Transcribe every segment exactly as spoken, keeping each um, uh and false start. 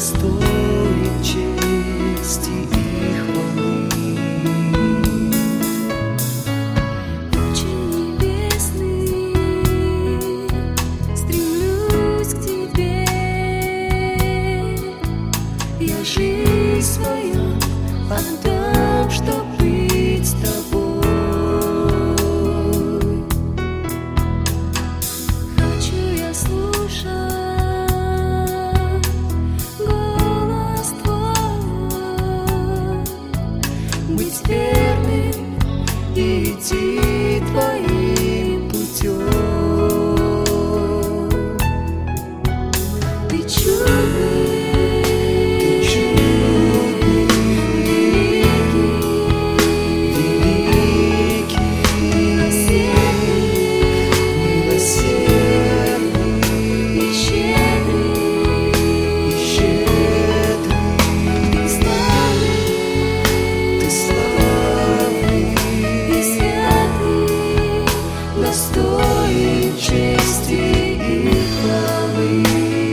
достоин чести и хвалы. Отче небесный, стремлюсь к Тебе. Я жизнь свою отдам, чтоб быть с Тобой. Хочу я слушать голос Твой, быть верным и идти Твоим путем. Ты чудный, достоин чести и хвалы.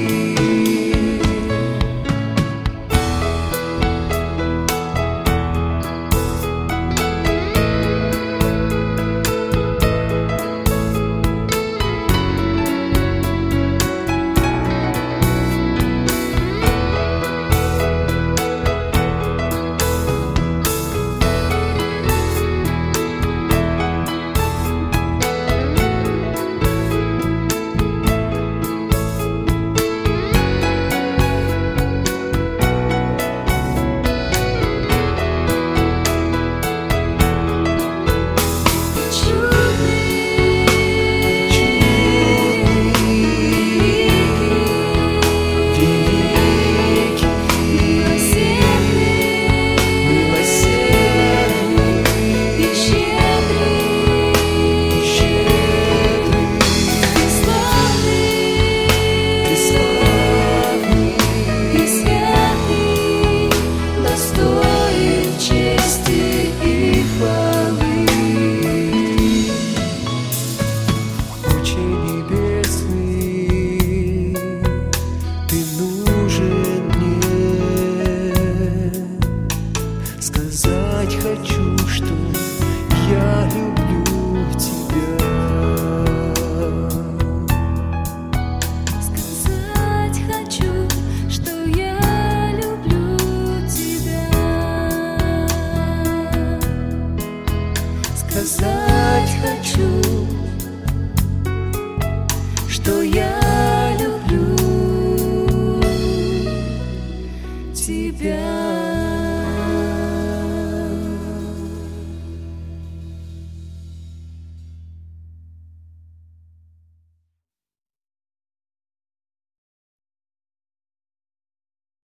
Сказать хочу, что я люблю тебя. Сказать хочу, что я люблю Тебя. Сказать хочу,